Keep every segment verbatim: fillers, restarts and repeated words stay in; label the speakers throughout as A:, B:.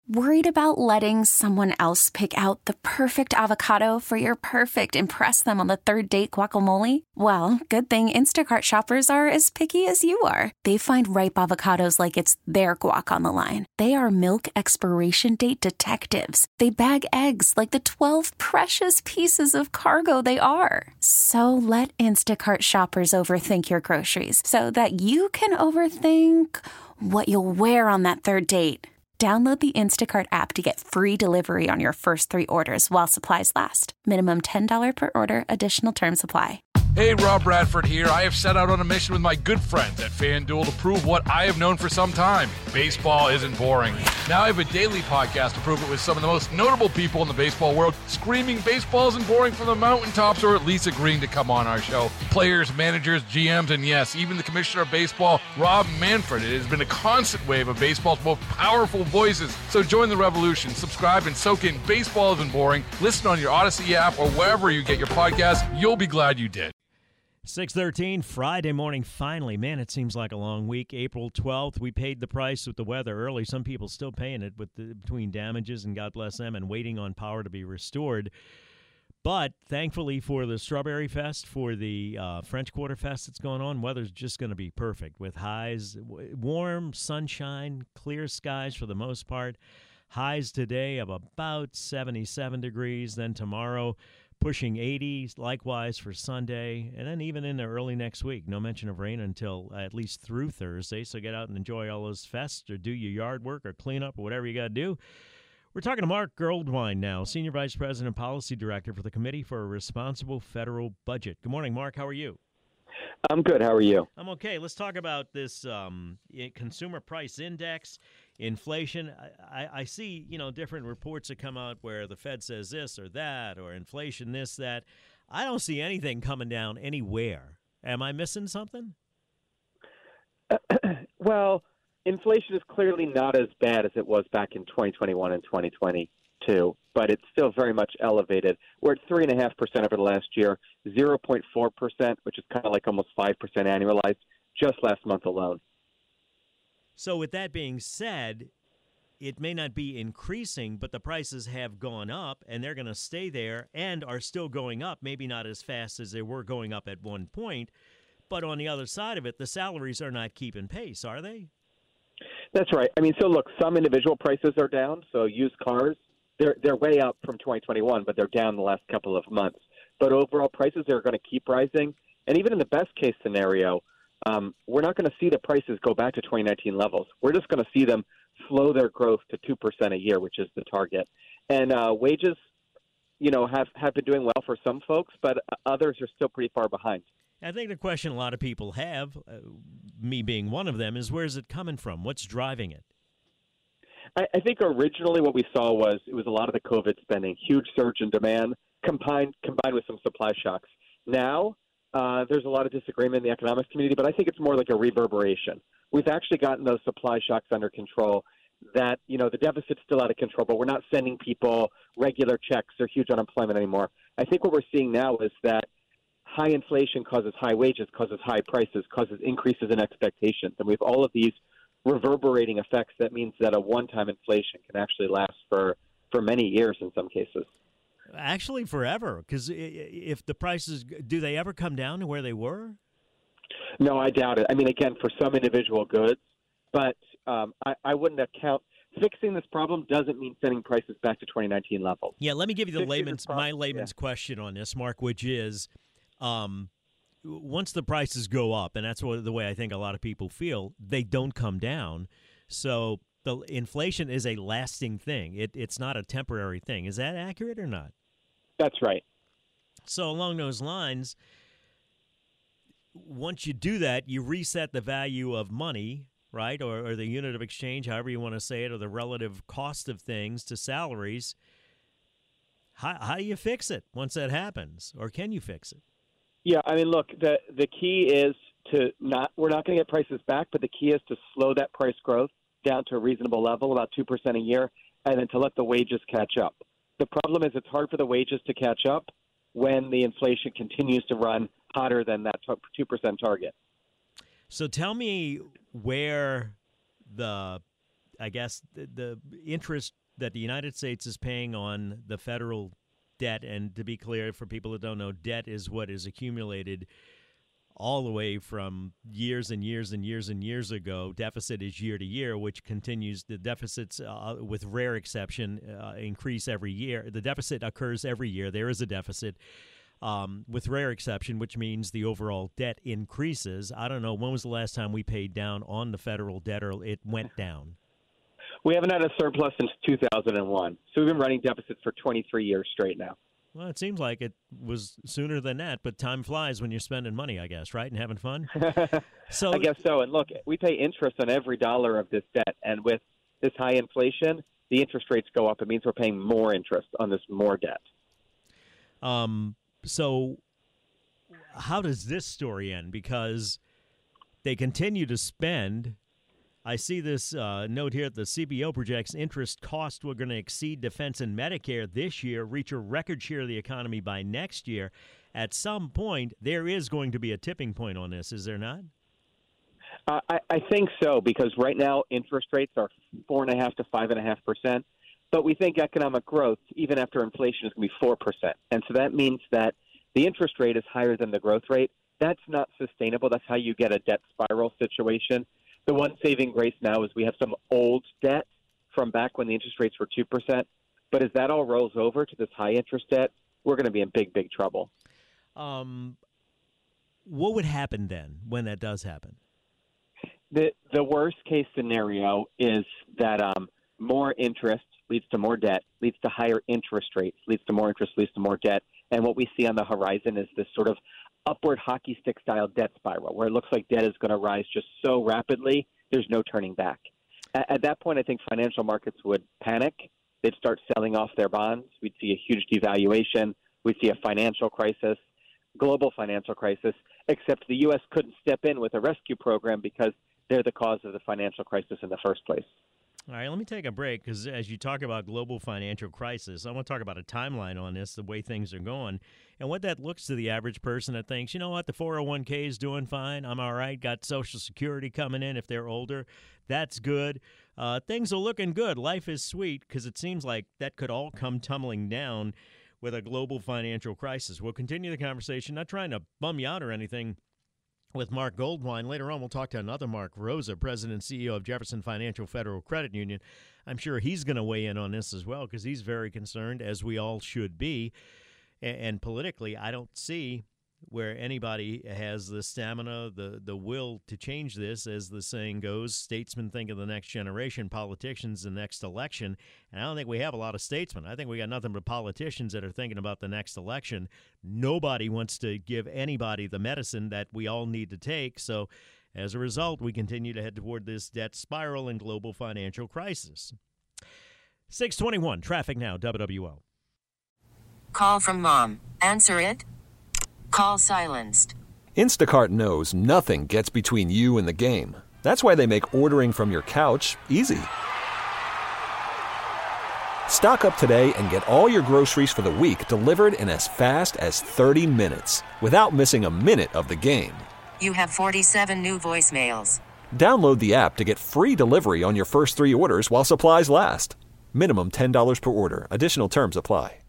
A: Worried about letting someone else pick out the perfect avocado for your perfect impress them on the third date guacamole? Well, good thing Instacart shoppers are as picky as you are. They find ripe avocados like it's their guac on the line. They are milk expiration date detectives. They bag eggs like the twelve precious pieces of cargo they are. So let Instacart shoppers overthink your groceries so that you can overthink what you'll wear on that third date. Download the Instacart app to get free delivery on your first three orders while supplies last. Minimum ten dollars per order. Additional terms apply.
B: Hey, Rob Bradford here. I have set out on a mission with my good friends at FanDuel to prove what I have known for some time. Baseball isn't boring. Now I have a daily podcast to prove it with some of the most notable people in the baseball world, screaming baseball isn't boring from the mountaintops, or at least agreeing to come on our show. Players, managers, G Ms, and yes, even the commissioner of baseball, Rob Manfred. It has been a constant wave of baseball's most powerful voices. So join the revolution. Subscribe and soak in Baseball Isn't Boring. Listen on your Odyssey app or wherever you get your podcasts. You'll be glad you did.
C: six thirteen, Friday morning, finally. Man, it seems like a long week. April twelfth, we paid the price with the weather early. Some people still paying it with the, between damages, and God bless them, and waiting on power to be restored. But thankfully for the Strawberry Fest, for the uh, French Quarter Fest that's going on, weather's just going to be perfect with highs, w- warm, sunshine, clear skies for the most part. Highs today of about seventy-seven degrees. Then tomorrow, pushing eighty, likewise for Sunday, and then even into early next week. No mention of rain until at least through Thursday, so get out and enjoy all those fests or do your yard work or clean up or whatever you got to do. We're talking to Mark Goldwein now, Senior Vice President and Policy Director for the Committee for a Responsible Federal Budget. Good morning, Mark. How are you?
D: I'm good. How are you?
C: I'm okay. Let's talk about this um, consumer price index, inflation. I, I, I see, you know, different reports that come out where the Fed says this or that, or inflation this, that. I don't see anything coming down anywhere. Am I missing something?
D: Well, inflation is clearly not as bad as it was back in twenty twenty-one and twenty twenty-two, but it's still very much elevated. We're at three point five percent over the last year, zero point four percent, which is kind of like almost five percent annualized, just last month alone.
C: So with that being said, it may not be increasing, but the prices have gone up, and they're going to stay there and are still going up, maybe not as fast as they were going up at one point. But on the other side of it, the salaries are not keeping pace, are they?
D: That's right. I mean, so look, some individual prices are down. So used cars, they're they're way up from twenty twenty-one, but they're down the last couple of months. But overall prices are going to keep rising. And even in the best case scenario, um, we're not going to see the prices go back to twenty nineteen levels. We're just going to see them slow their growth to two percent a year, which is the target. And uh, wages, you know, have, have been doing well for some folks, but others are still pretty far behind.
C: I think the question a lot of people have, uh, me being one of them, is where's it coming from? What's driving it?
D: I, I think originally what we saw was it was a lot of the COVID spending, huge surge in demand, combined combined with some supply shocks. Now uh, there's a lot of disagreement in the economics community, but I think it's more like a reverberation. We've actually gotten those supply shocks under control. That, you know, the deficit's still out of control, but we're not sending people regular checks or huge unemployment anymore. I think what we're seeing now is that high inflation causes high wages, causes high prices, causes increases in expectations. And we have all of these reverberating effects. That means that a one-time inflation can actually last for, for many years in some cases.
C: Actually, forever. Because if the prices, do they ever come down to where they were?
D: No, I doubt it. I mean, again, for some individual goods, but um, I, I wouldn't account. Fixing this problem doesn't mean sending prices back to twenty nineteen levels.
C: Yeah, let me give you the
D: Fixing
C: layman's
D: problem,
C: my layman's
D: yeah.
C: question on this, Mark, which is, um, once the prices go up, and that's what, the way I think a lot of people feel, they don't come down. So the inflation is a lasting thing. It, it's not a temporary thing. Is that accurate or not?
D: That's right.
C: So along those lines, once you do that, you reset the value of money, right, or, or the unit of exchange, however you want to say it, or the relative cost of things to salaries. How, how do you fix it once that happens, or can you fix it?
D: Yeah, I mean, look, the the key is to not – we're not going to get prices back, but the key is to slow that price growth down to a reasonable level, about two percent a year, and then to let the wages catch up. The problem is it's hard for the wages to catch up when the inflation continues to run hotter than that two percent target.
C: So tell me where the I guess, the, the interest that the United States is paying on the federal debt, and to be clear for people that don't know, debt is what is accumulated all the way from years and years and years and years ago. Deficit is year to year, which continues. The deficits, uh, with rare exception, uh, increase every year. The deficit occurs every year. There is a deficit. Um, with rare exception, which means the overall debt increases. I don't know, when was the last time we paid down on the federal debt, or it went down?
D: We haven't had a surplus since two thousand one. So we've been running deficits for twenty-three years straight now.
C: Well, it seems like it was sooner than that, but time flies when you're spending money, I guess, right, and having fun? So
D: I guess so. And look, we pay interest on every dollar of this debt. And with this high inflation, the interest rates go up. It means we're paying more interest on this more debt.
C: Um. So how does this story end? Because they continue to spend. I see this uh, note here that the C B O projects interest costs were going to exceed defense and Medicare this year, reach a record share of the economy by next year. At some point, there is going to be a tipping point on this, is there not?
D: Uh, I, I think so, because right now interest rates are four and a half to five and a half percent. But we think economic growth, even after inflation, is going to be four percent. And so that means that the interest rate is higher than the growth rate. That's not sustainable. That's how you get a debt spiral situation. The one saving grace now is we have some old debt from back when the interest rates were two percent. But as that all rolls over to this high interest debt, we're going to be in big, big trouble.
C: Um, what would happen then when that does happen?
D: The, the worst case scenario is that um, more interest leads to more debt, leads to higher interest rates, leads to more interest, leads to more debt. And what we see on the horizon is this sort of upward hockey stick style debt spiral where it looks like debt is going to rise just so rapidly, there's no turning back. At, at that point, I think financial markets would panic. They'd start selling off their bonds. We'd see a huge devaluation. We'd see a financial crisis, global financial crisis, except the U S couldn't step in with a rescue program because they're the cause of the financial crisis in the first place.
C: All right, let me take a break because as you talk about global financial crisis, I want to talk about a timeline on this, the way things are going, and what that looks to the average person that thinks, you know what, the four oh one k is doing fine, I'm all right, got Social Security coming in if they're older, that's good. Uh, things are looking good. Life is sweet, because it seems like that could all come tumbling down with a global financial crisis. We'll continue the conversation, not trying to bum you out or anything, with Mark Goldwein. Later on, we'll talk to another Mark Rosa, President and C E O of Jefferson Financial Federal Credit Union. I'm sure he's going to weigh in on this as well because he's very concerned, as we all should be. And, and politically, I don't see where anybody has the stamina, the, the will to change this. As the saying goes, statesmen think of the next generation, politicians the next election. And I don't think we have a lot of statesmen. I think we got nothing but politicians that are thinking about the next election. Nobody wants to give anybody the medicine that we all need to take. So as a result, we continue to head toward this debt spiral and global financial crisis. six twenty-one, traffic now, W W L.
E: Call from mom. Answer it. Call silenced.
F: Instacart knows nothing gets between you and the game. That's why they make ordering from your couch easy. Stock up today and get all your groceries for the week delivered in as fast as thirty minutes without missing a minute of the game.
E: You have forty-seven new voicemails.
F: Download the app to get free delivery on your first three orders while supplies last. Minimum ten dollars per order. Additional terms apply.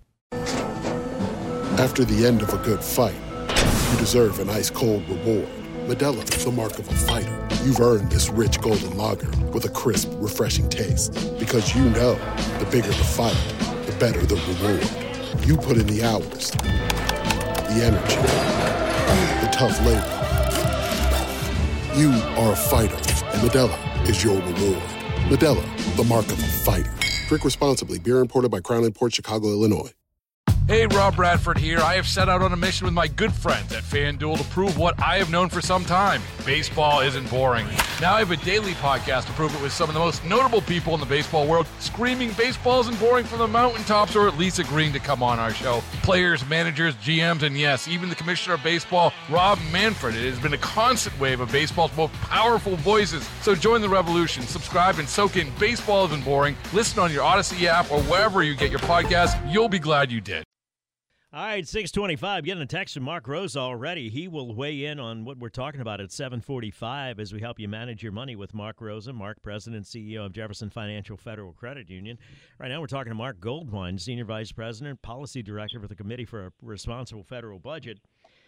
G: After the end of a good fight, you deserve an ice-cold reward. Modelo, the mark of a fighter. You've earned this rich golden lager with a crisp, refreshing taste. Because you know, the bigger the fight, the better the reward. You put in the hours, the energy, the tough labor. You are a fighter, and Modelo is your reward. Modelo, the mark of a fighter. Drink responsibly. Beer imported by Crown Imports, Chicago, Illinois.
B: Hey, Rob Bradford here. I have set out on a mission with my good friends at FanDuel to prove what I have known for some time. Baseball isn't boring. Now I have a daily podcast to prove it with some of the most notable people in the baseball world, screaming baseball isn't boring from the mountaintops, or at least agreeing to come on our show. Players, managers, G Ms, and yes, even the commissioner of baseball, Rob Manfred. It has been a constant wave of baseball's most powerful voices. So join the revolution. Subscribe and soak in Baseball Isn't Boring. Listen on your Odyssey app or wherever you get your podcasts. You'll be glad you did.
C: All right, six twenty-five. Getting a text from Mark Rosa already. He will weigh in on what we're talking about at seven forty-five as we help you manage your money with Mark Rosa. Mark, President and C E O of Jefferson Financial Federal Credit Union. Right now we're talking to Mark Goldwein, Senior Vice President, Policy Director for the Committee for a Responsible Federal Budget.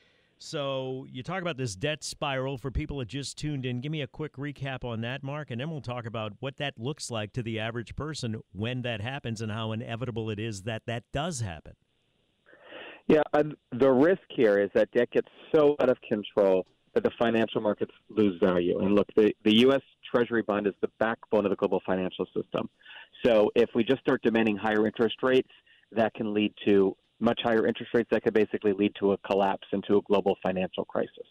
C: So you talk about this debt spiral for people that just tuned in. Give me a quick recap on that, Mark, and then we'll talk about what that looks like to the average person when that happens and how inevitable it is that that does happen.
D: Yeah, uh, the risk here is that debt gets so out of control that the financial markets lose value. And look, the, the U S Treasury bond is the backbone of the global financial system. So if we just start demanding higher interest rates, that can lead to much higher interest rates that could basically lead to a collapse into a global financial crisis.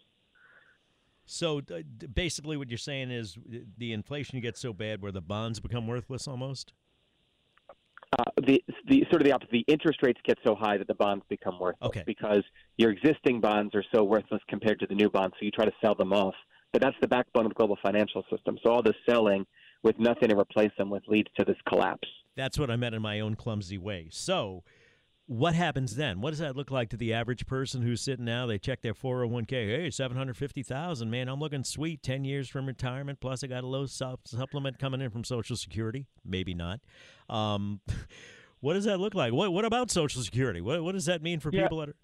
C: So uh, basically what you're saying is the inflation gets so bad where the bonds become worthless almost?
D: Uh, the, the sort of the opposite. The interest rates get so high that the bonds become worthless
C: okay.
D: because your existing bonds are so worthless compared to the new bonds, so you try to sell them off. But that's the backbone of the global financial system. So all this selling with nothing to replace them with leads to this collapse. That's
C: what I meant in my own clumsy way. So what happens then? What does that look like to the average person who's sitting now? They check their four oh one k. Hey, seven hundred fifty thousand dollars. Man, I'm looking sweet. ten years from retirement. Plus, I got a low su- supplement coming in from Social Security. Maybe not. Um, what does that look like? What What about Social Security? What What does that mean for
D: yeah.
C: people that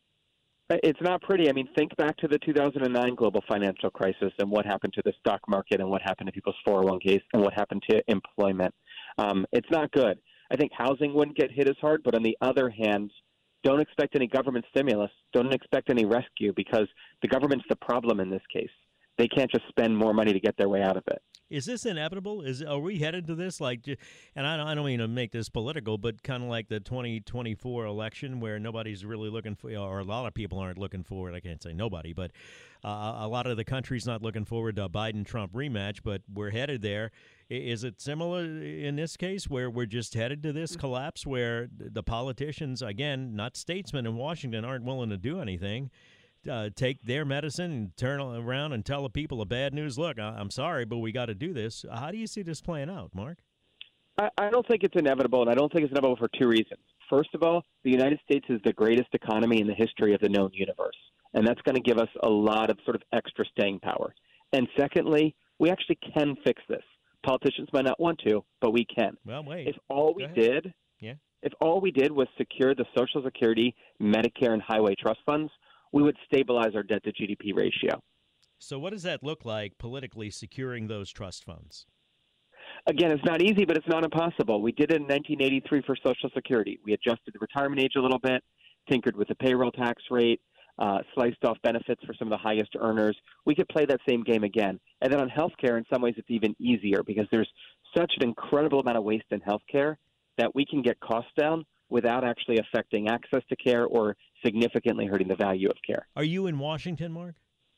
C: are...
D: It's not pretty. I mean, think back to the two thousand nine global financial crisis and what happened to the stock market and what happened to people's four oh one k's and what happened to employment. Um, it's not good. I think housing wouldn't get hit as hard, but on the other hand, don't expect any government stimulus. Don't expect any rescue because the government's the problem in this case. They can't just spend more money to get their way out of it.
C: Is this inevitable? Is Are we headed to this? Like, and I don't, I don't mean to make this political, but kind of like the twenty twenty-four election where nobody's really looking for, or a lot of people aren't looking forward. I can't say nobody, but uh, a lot of the country's not looking forward to a Biden-Trump rematch, but we're headed there. Is it similar in this case where we're just headed to this collapse where the politicians, again, not statesmen in Washington, aren't willing to do anything? Uh, take their medicine and turn around and tell the people the bad news. Look, I- I'm sorry, but we got to do this. How do you see this playing out, Mark?
D: I-, I don't think it's inevitable, and I don't think it's inevitable for two reasons. First of all, the United States is the greatest economy in the history of the known universe, and that's going to give us a lot of sort of extra staying power. And secondly, we actually can fix this. Politicians might not want to, but we can.
C: Well, wait.
D: If all we did,
C: yeah.
D: if all we did was secure the Social Security, Medicare, and highway trust funds, we would stabilize our debt to G D P ratio.
C: So what does that look like politically, securing those trust funds?
D: Again, it's not easy, but it's not impossible. We did it in nineteen eighty-three for Social Security. We adjusted the retirement age a little bit, tinkered with the payroll tax rate, uh, sliced off benefits for some of the highest earners. We could play that same game again. And then on healthcare, in some ways, it's even easier because there's such an incredible amount of waste in healthcare that we can get costs down without actually affecting access to care or significantly hurting the value of care.
C: Are you in Washington, Mark?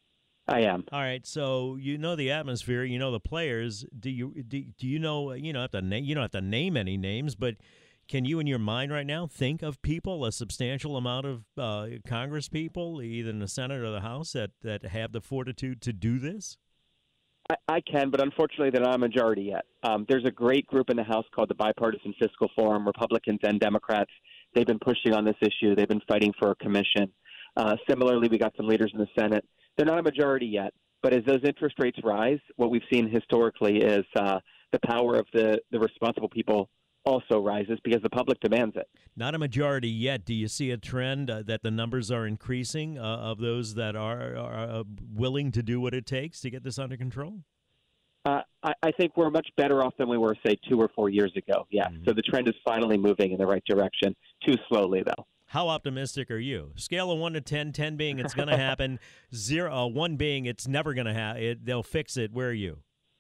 D: I am.
C: All right, so you know the atmosphere, you know the players. Do you do, do you know you know have to name you don't have to name any names, but can you in your mind right now think of people, a substantial amount of uh, Congress people, either in the Senate or the House, that, that have the fortitude to do this?
D: I, I can, but unfortunately they're not a majority yet. Um, there's a great group in the House called the Bipartisan Fiscal Forum, Republicans and Democrats. They've been pushing on this issue. They've been fighting for a commission. Uh, similarly, we got some leaders in the Senate. They're not a majority yet, but as those interest rates rise, what we've seen historically is uh, the power of the, the responsible people also rises because the public demands it.
C: Not a majority yet. Do you see a trend uh, that the numbers are increasing uh, of those that are, are uh, willing to do what it takes to get this under control?
D: Uh, I, I think we're much better off than we were, say, two or four years ago. Yeah. Mm-hmm. So the trend is finally moving in the right direction. Too slowly, though.
C: How optimistic are you? Scale of one to ten, ten being it's going to happen, zero, uh, one being it's never going to happen. They'll fix it. Where are you?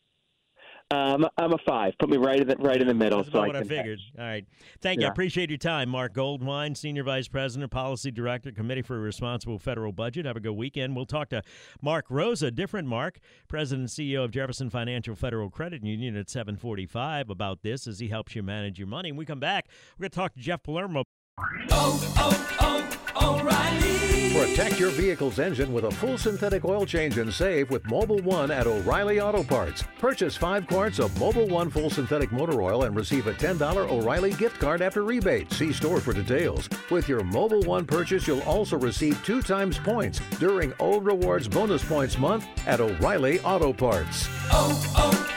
D: Um, I'm a five. Put me right in the, right in the middle.
C: That's
D: so
C: about
D: I
C: what
D: can
C: I figured.
D: hedge.
C: All right. Thank
D: yeah.
C: you. I appreciate your time, Mark Goldwein, Senior Vice President, Policy Director, Committee for a Responsible Federal Budget. Have a good weekend. We'll talk to Mark Rosa, different Mark, President and C E O of Jefferson Financial Federal Credit Union at seven forty-five about this as he helps you manage your money. When we come back, we're going to talk to Jeff Palermo.
H: Oh, oh, oh. O'Reilly. Protect your vehicle's engine with a full synthetic oil change and save with Mobil one at O'Reilly Auto Parts. Purchase five quarts of Mobil one full synthetic motor oil and receive a ten dollars O'Reilly gift card after rebate. See store for details. With your Mobil one purchase, you'll also receive two times points during O Rewards Bonus Points Month at O'Reilly Auto Parts.
I: Oh,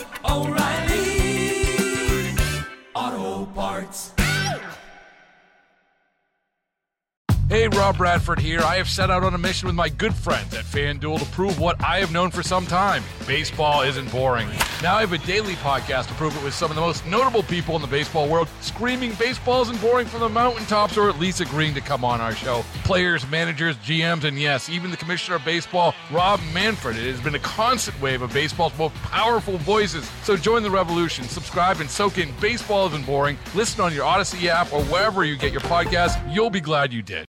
I: oh, oh, O'Reilly Auto Parts.
B: Hey, Rob Bradford here. I have set out on a mission with my good friends at FanDuel to prove what I have known for some time. Baseball isn't boring. Now I have a daily podcast to prove it with some of the most notable people in the baseball world, screaming baseball isn't boring from the mountaintops, or at least agreeing to come on our show. Players, managers, G Ms, and yes, even the commissioner of baseball, Rob Manfred. It has been a constant wave of baseball's most powerful voices. So join the revolution. Subscribe and soak in Baseball Isn't Boring. Listen on your Odyssey app or wherever you get your podcasts. You'll be glad you did.